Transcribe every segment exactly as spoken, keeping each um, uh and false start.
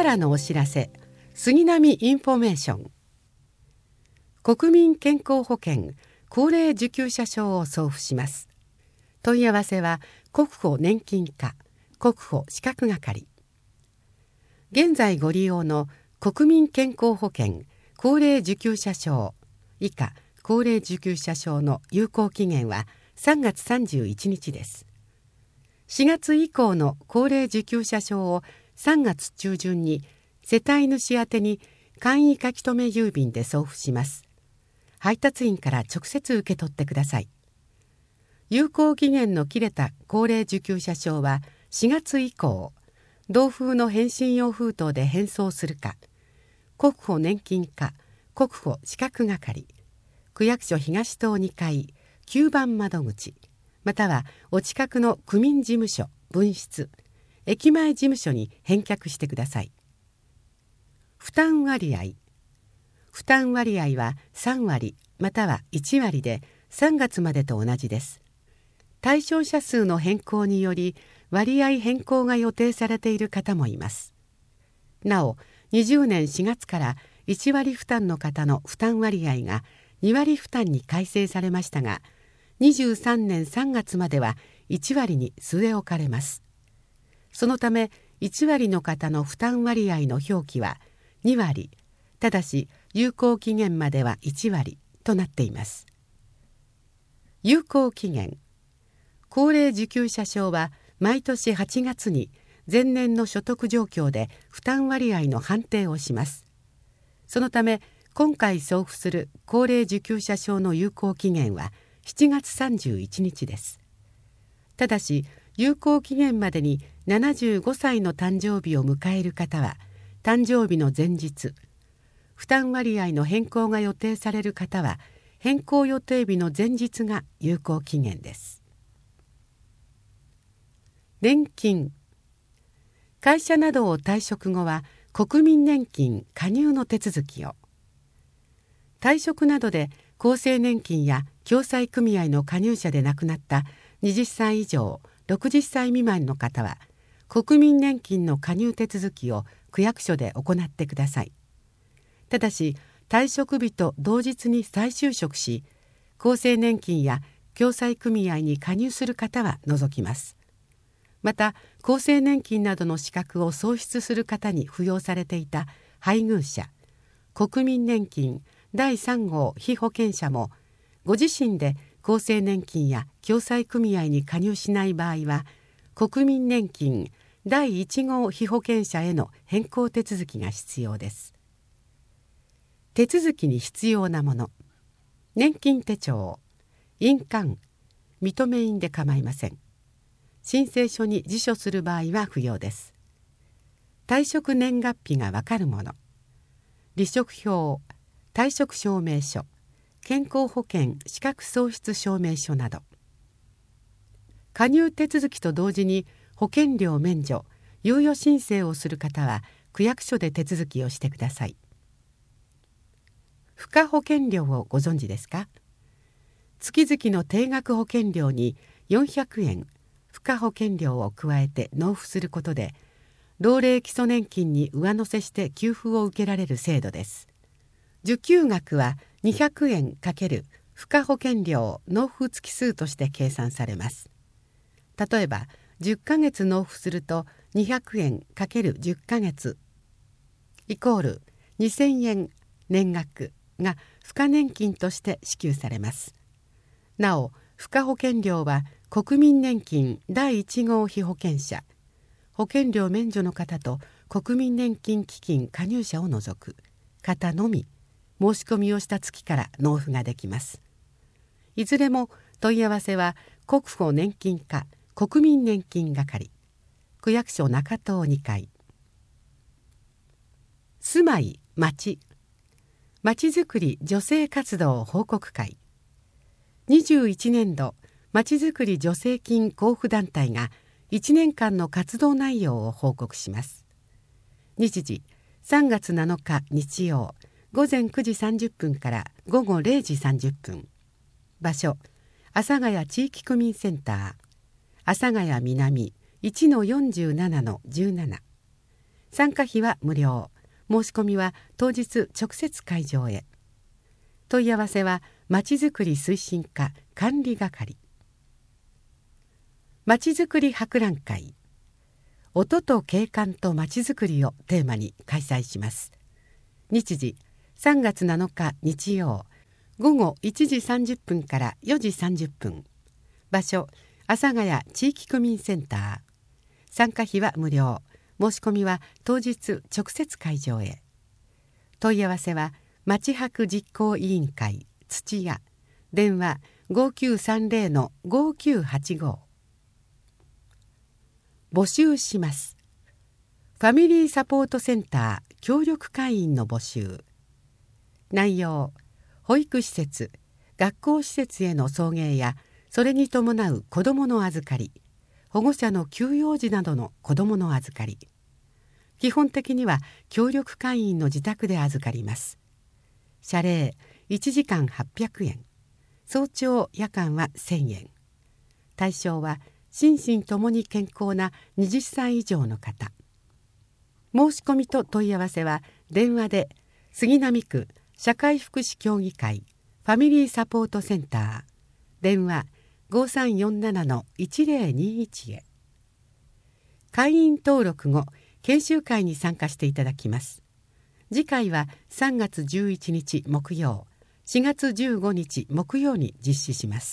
からのお知らせ、杉並インフォメーション。国民健康保険高齢受給者証を送付します。問い合わせは国保年金課国保資格係。現在ご利用の国民健康保険高齢受給者証以下高齢受給者証の有効期限はさんがつさんじゅういちにちです。しがつ以降の高齢受給者証をさんがつちゅうじゅんに世帯主宛てに簡易書留郵便で送付します。配達員から直接受け取ってください。有効期限の切れた高齢受給者証はしがつ以降、同封の返信用封筒で返送するか、国保年金課国保資格係、区役所東棟にかいきゅうばん窓口、またはお近くの区民事務所分室、駅前事務所に返却してください。負担割合。負担割合はさんわりまたはいちわりでさんがつまでと同じです。対象者数の変更により割合変更が予定されている方もいます。なお、にじゅうねんしがつからいちわり負担の方の負担割合がにわり負担に改正されましたが、にじゅうさんねんさんがつまではいちわりに据え置かれます。そのためいちわりの方の負担割合の表記はにわり、ただし有効期限まではいちわりとなっています。有効期限。高齢受給者証は毎年はちがつに前年の所得状況で負担割合の判定をします。そのため今回送付する高齢受給者証の有効期限はしちがつさんじゅういちにちです。ただし有効期限までにななじゅうごさいの誕生日を迎える方は誕生日の前日、負担割合の変更が予定される方は変更予定日の前日が有効期限です。年金。会社などを退職後は国民年金加入の手続きを。退職などで厚生年金や共済組合の加入者で亡くなったはたち以上ろくじゅっさい未満の方は国民年金の加入手続きを区役所で行ってください。ただし退職日と同日に再就職し、厚生年金や共済組合に加入する方は除きます。また厚生年金などの資格を創出する方に扶養されていた配偶者、国民年金だいさんごう被保険者もご自身で厚生年金や共済組合に加入しない場合は国民年金だいいちごう被保険者への変更手続きが必要です。手続きに必要なもの。年金手帳、印鑑、認め印で構いません。申請書に自書する場合は不要です。退職年月日がわかるもの。離職票、退職証明書、健康保険資格喪失証明書など。加入手続きと同時に保険料免除、猶予申請をする方は区役所で手続きをしてください。付加保険料をご存知ですか？月々の定額保険料によんひゃくえん付加保険料を加えて納付することで老齢基礎年金に上乗せして給付を受けられる制度です。受給額はにひゃくえん×付加保険料納付月数として計算されます。例えばじゅっかげつ納付するとにひゃくえん×じゅっかげつイコールにせんえん年額が付加年金として支給されます。なお付加保険料は国民年金だいいちごう被保険者、保険料免除の方と国民年金基金加入者を除く方のみ申し込みをした月から納付ができます。いずれも問い合わせは国保年金課国民年金係、区役所中棟にかい。住まい町まちづくり女性活動報告会。にじゅういちねんどまちづくり助成金交付団体がいちねんかんの活動内容を報告します。日時さんがつなのか日曜ごぜんくじさんじゅっぷんからごごれいじさんじゅっぷん。場所阿佐ヶ谷地域区民センター阿佐ヶ谷南 いちのよんじゅうななのじゅうなな。 参加費は無料。申し込みは当日直接会場へ。問い合わせはまちづくり推進課管理係。まちづくり博覧会、音と景観とまちづくりをテーマに開催します。日時さんがつなのか日曜、午後いちじさんじゅっぷんからよじさんじゅっぷん。場所阿佐ヶ谷地域区民センター。参加費は無料。申し込みは当日直接会場へ。問い合わせはまち博実行委員会土屋、電話 ごきゅうさんぜろのごきゅうはちご。募集します。ファミリーサポートセンター協力会員の募集。内容、保育施設、学校施設への送迎やそれに伴う子どもの預かり、保護者の休養時などの子どもの預かり。基本的には協力会員の自宅で預かります。謝礼いちじかんはっぴゃくえん、早朝夜間はせんえん。対象は心身ともに健康なはたち以上の方。申し込みと問い合わせは電話で杉並区社会福祉協議会ファミリーサポートセンター、電話 ごさんよんななのいちぜろにいち へ。会員登録後、研修会に参加していただきます。次回はさんがつじゅういちにち木曜、しがつじゅうごにち木曜に実施します。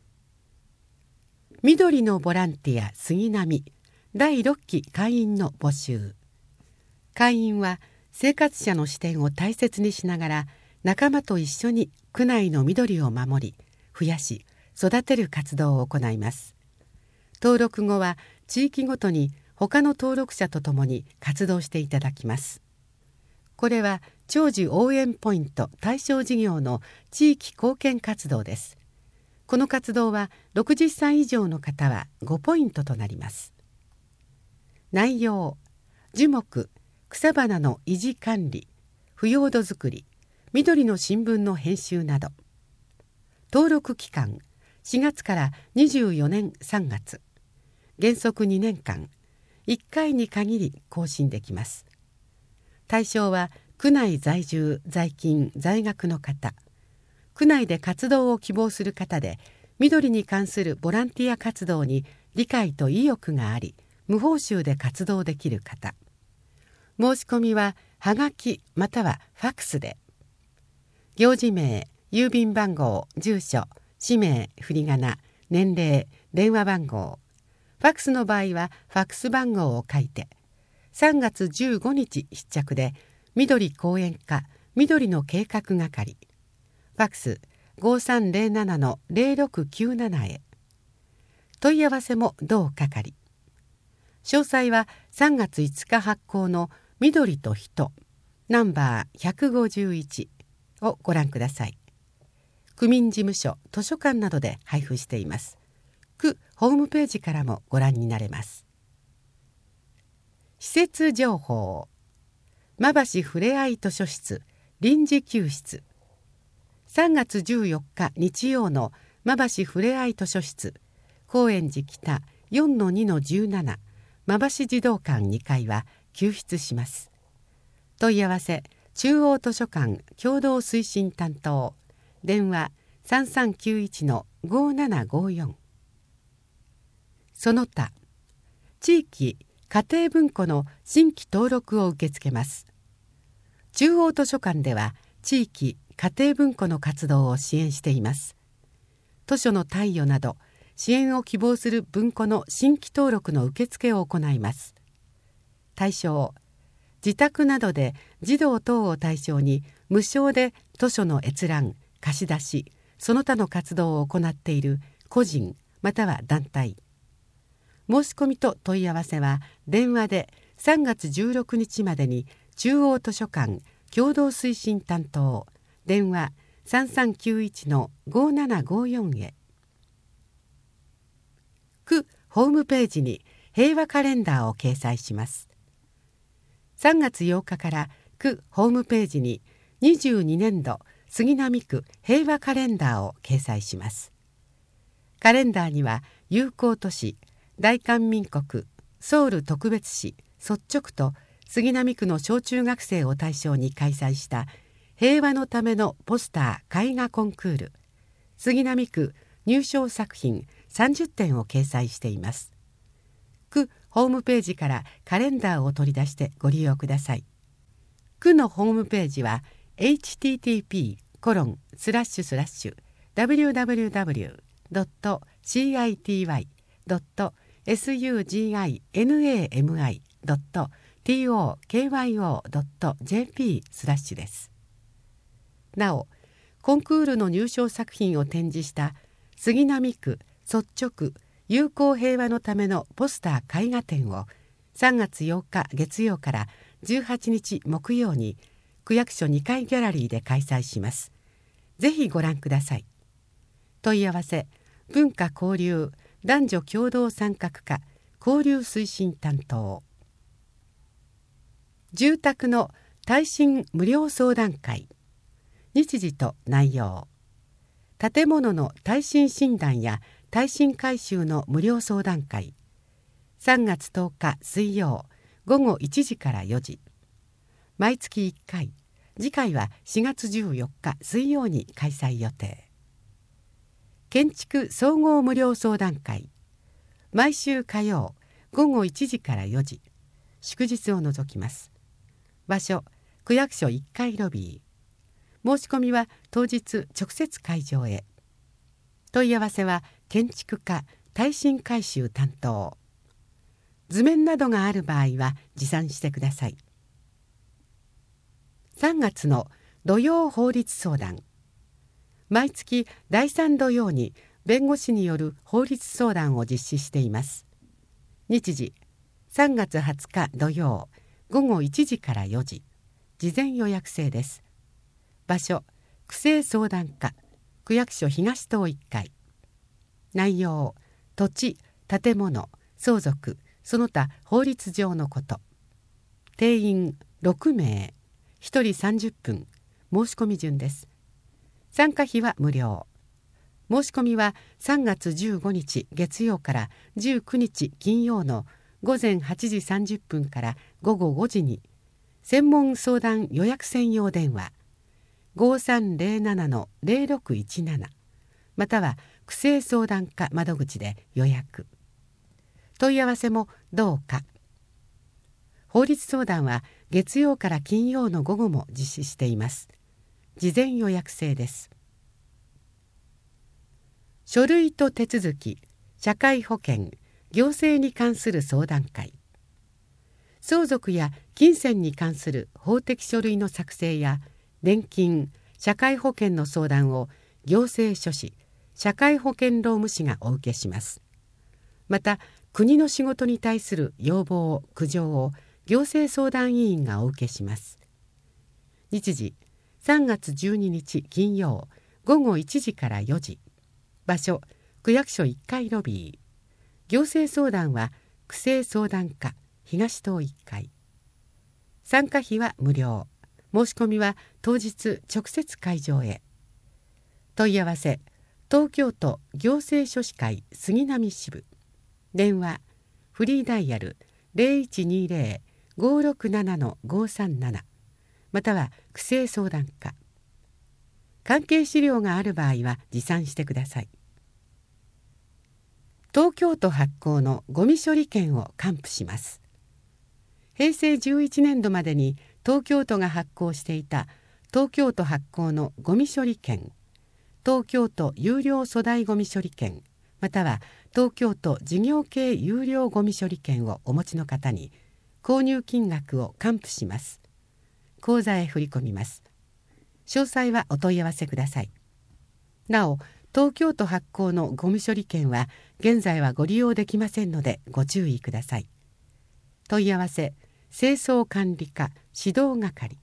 緑のボランティア杉並だいろっき会員の募集。会員は生活者の視点を大切にしながら仲間と一緒に区内の緑を守り、増やし、育てる活動を行います。登録後は地域ごとに他の登録者とともに活動していただきます。これは長寿応援ポイント対象事業の地域貢献活動です。この活動はろくじゅっさい以上の方はごポイントとなります。内容、樹木、草花の維持管理、腐葉土作り、緑の新聞の編集など。登録期間しがつからにじゅうよねんさんがつ。原則にねんかん、いっかいに限り更新できます。対象は区内在住在勤在学の方、区内で活動を希望する方で、緑に関するボランティア活動に理解と意欲があり、無報酬で活動できる方。申し込みははがきまたはファックスで。行事名、郵便番号、住所、氏名、振り仮名、年齢、電話番号。ファックスの場合はファックス番号を書いて、さんがつじゅうごにち必着で緑講演課緑の計画係、ファックス ごさんぜろななのぜろろくきゅうなな へ。問い合わせも同係。詳細はさんがついつか発行の緑と人ナンバーひゃくごじゅういちをご覧ください。区民事務所、図書館などで配布しています。区ホームページからもご覧になれます。施設情報、馬橋ふれあい図書室臨時休室。さんがつじゅうよっか日曜の馬橋ふれあい図書室高円寺北 よんのにのじゅうなな 馬橋児童館にかいは休室します。問い合わせ中央図書館共同推進担当、電話 さんさんきゅういちのごななごよん。その他、地域家庭文庫の新規登録を受け付けます。中央図書館では地域家庭文庫の活動を支援しています。図書の貸与など支援を希望する文庫の新規登録の受付を行います。対象、自宅などで児童等を対象に無償で図書の閲覧、貸し出し、その他の活動を行っている個人または団体。申し込みと問い合わせは電話でさんがつじゅうろくにちまでに中央図書館共同推進担当、電話 さんさんきゅういちのごななごよん へ。区ホームページに平和カレンダーを掲載します。さんがつようかから区ホームページににじゅうにねんど杉並区平和カレンダーを掲載します。カレンダーには友好都市大韓民国ソウル特別市率直と杉並区の小中学生を対象に開催した平和のためのポスター絵画コンクール、杉並区入賞作品さんじゅってんを掲載しています。区ホームページからカレンダーを取り出してご利用ください。区のホームページは エイチティーティーピーコロンスラッシュスラッシュダブリューダブリューダブリュードットシーアイティーワイドットエスユージーアイエヌエーエムアイドットティーオーケーワイオードットジェーピースラッシュです。なお、コンクールの入賞作品を展示した杉並区率直友好平和のためのポスター絵画展をさんがつようか月曜からじゅうはちにち木曜に区役所にかいギャラリーで開催します。ぜひご覧ください。問い合わせ文化交流男女共同参画課交流推進担当。住宅の耐震無料相談会。日時と内容。建物の耐震診断や耐震改修の無料相談会。さんがつとおか水曜ごごいちじからよじ。毎月いっかい、次回はしがつじゅうよっか水曜に開催予定。建築総合無料相談会。毎週火曜ごごいちじからよじ。祝日を除きます。場所、区役所いっかいロビー。申し込みは当日直接会場へ。問い合わせは建築課耐震改修担当。図面などがある場合は持参してください。さんがつの土曜法律相談。毎月だいさん土曜に弁護士による法律相談を実施しています。日時さんがつはつか土曜ごごいちじからよじ。事前予約制です。場所、区政相談課区役所東棟いっかい。内容、土地、建物、相続、その他法律上のこと。定員ろくめい、ひとりさんじゅっぷん。申し込み順です。参加費は無料。申し込みはさんがつじゅうごにち月曜からじゅうくにち金曜のごぜんはちじさんじゅっぷんからごごごじに専門相談予約専用電話ごさんぜろななのぜろろくいちななまたは区政相談課窓口で予約。問い合わせもどうか。法律相談は月曜から金曜の午後も実施しています。事前予約制です。書類と手続き、社会保険、行政に関する相談会。相続や金銭に関する法的書類の作成や年金、社会保険の相談を行政書士、社会保険労務士がお受けします。また、国の仕事に対する要望、苦情を行政相談委員がお受けします。日時、さんがつじゅうににち金曜ごごいちじからよじ。場所、区役所いっかいロビー。行政相談は区政相談課東棟いっかい。参加費は無料。申し込みは当日直接会場へ。問い合わせ東京都行政書士会杉並支部。電話フリーダイヤル ゼロいちにゼロ ごろくなな ごさんなな または区政相談課。関係資料がある場合は持参してください。東京都発行のゴミ処理券を還付します。へいせいじゅういちねんどまでに東京都が発行していた東京都発行のゴミ処理券、東京都有料粗大ゴミ処理券、または東京都事業系有料ゴミ処理券をお持ちの方に購入金額を還付します。口座へ振り込みます。詳細はお問い合わせください。なお、東京都発行のゴミ処理券は現在はご利用できませんのでご注意ください。問い合わせ清掃管理課指導係。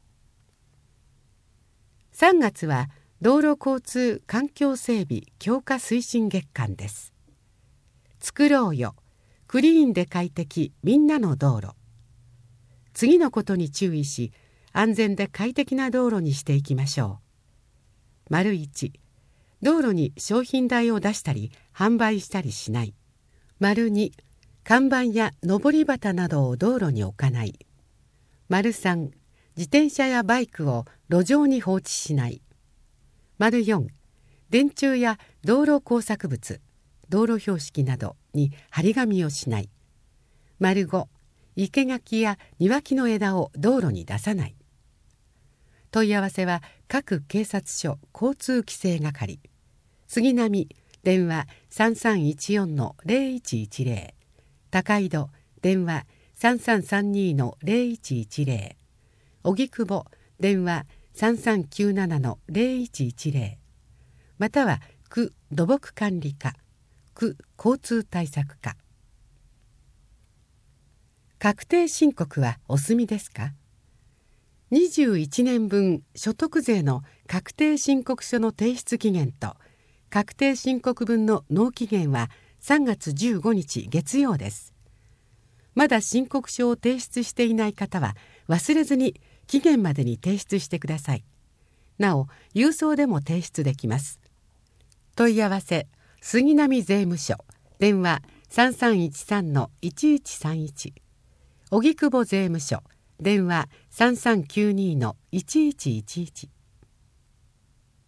さんがつは道路交通環境整備強化推進月間です。作ろうよクリーンで快適みんなの道路。次のことに注意し安全で快適な道路にしていきましょう。丸いち、道路に商品代を出したり販売したりしない。丸に、看板やのぼり旗などを道路に置かない。 さん、自転車やバイクを路上に放置しない。よん、電柱や道路工作物、道路標識などに張り紙をしない。ご、生垣や庭木の枝を道路に出さない。問い合わせは各警察署交通規制係、杉並、電話 さんさんいちよんのゼロいちいちゼロ、高井戸、電話 さんさんさんにのゼロいちいちゼロ、荻窪、電話 さんさんきゅうななのゼロいちいちゼロ、または区土木管理課、区交通対策課。確定申告はお済みですか？にじゅういちねんぶん所得税の確定申告書の提出期限と確定申告分の納期限はさんがつじゅうごにち月曜です。まだ申告書を提出していない方は忘れずに期限までに提出してください。なお、郵送でも提出できます。問い合わせ杉並税務署、電話 さんさんいちさんのいちいちさんいち、荻窪税務署、電話 さんさんきゅうにのいちいちいちいち。